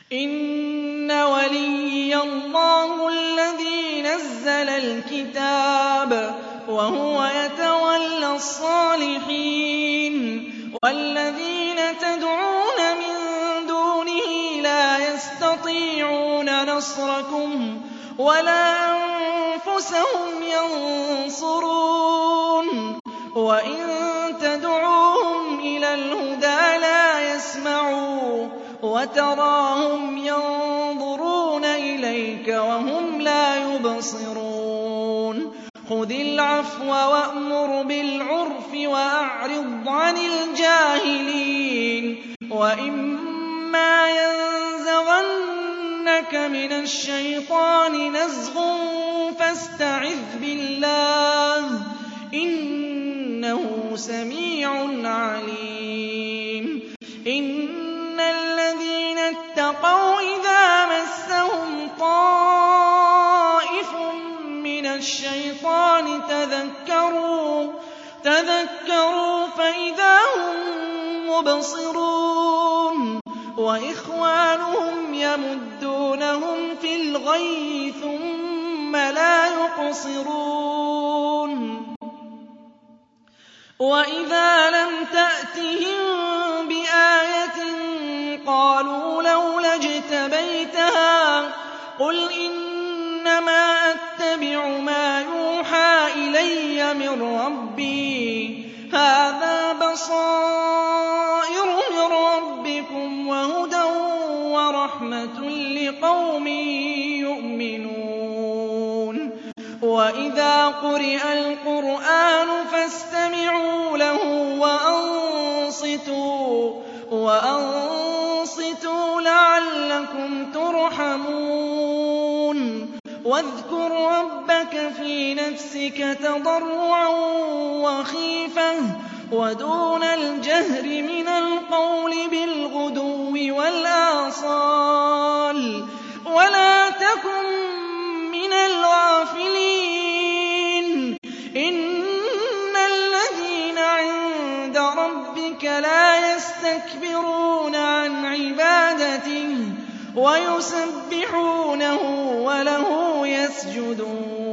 إِنَّ وَلِيَّ اللَّهُ الَّذِي نَزَّلَ الْكِتَابَ وَهُوَ يَتَوَلَّى الصَّالِحِينَ وَالَّذِينَ تَدْعُونَ مِن دُونِهِ لَا يَسْتَطِيعُونَ نَصْرَكُمْ وَلَا أَنفُسَهُمْ يَنصُرُونَ وَإِن تَدْعُوهُمْ إِلَى الْهُدَىٰ لَا يَسْمَعُوا وَتَرَاهُمْ يَنظُرُونَ إِلَيْكَ وَهُمْ لَا يُبْصِرُونَ خُذِ الْعَفْوَ وَأْمُرْ بِالْعُرْفِ وَأَعْرِضْ عَنِ الْجَاهِلِينَ وَإِمَّا يَنزَغَنَّكَ مِنَ الشَّيْطَانِ نَزْغٌ فَاسْتَعِذْ بِاللَّهِ ۖ إِنَّهُ سَمِيعٌ عَلِيمٌ إِنَّ الَّذِينَ اتَّقَوْا إِذَا مَسَّهُمْ طَائِفٌ مِّنَ الشَّيْطَانِ تَذَكَّرُوا فَإِذَا هُم مُّبْصِرُونَ وَإِخْوَانُهُمْ يَمُدُّونَهُمْ فِي الْغَيِّ ثُمَّ لَا يُقْصِرُونَ وَإِذَا لَمْ تَأْتِهِم بِآيَةٍ قَالُوا لَوْلَا اجْتَبَيْتَهَا قُلْ إِنَّمَا أَتَّبِعُ مَا يُوحَىٰ إِلَيَّ مِن رَّبِّي هَٰذَا بَصَائِرُ مِن رَّبِّكُمْ وَهُدًى وَرَحْمَةٌ لِّقَوْمٍ يُؤْمِنُونَ وَإِذَا قُرِئَ الْقُرْآنُ فَاسْتَمِعُوا لَهُ وَأَنصِتُوا لَعَلَّكُمْ تُرْحَمُونَ وَاذْكُر رَّبَّكَ فِي نَفْسِكَ تَضَرُّعًا وَخِيفَةً وَدُونَ الْجَهْرِ مِنَ الْقَوْلِ بِالْغُدُوِّ وَالْآصَالِ وَلَا تَكُن مِّنَ الْغَافِلِينَ إِنَّ الَّذِينَ عِندَ رَبِّكَ لَا يَسْتَكْبِرُونَ عَنْ عِبَادَتِهِ وَيُسَبِّحُونَهُ وَلَهُ يَسْجُدُونَ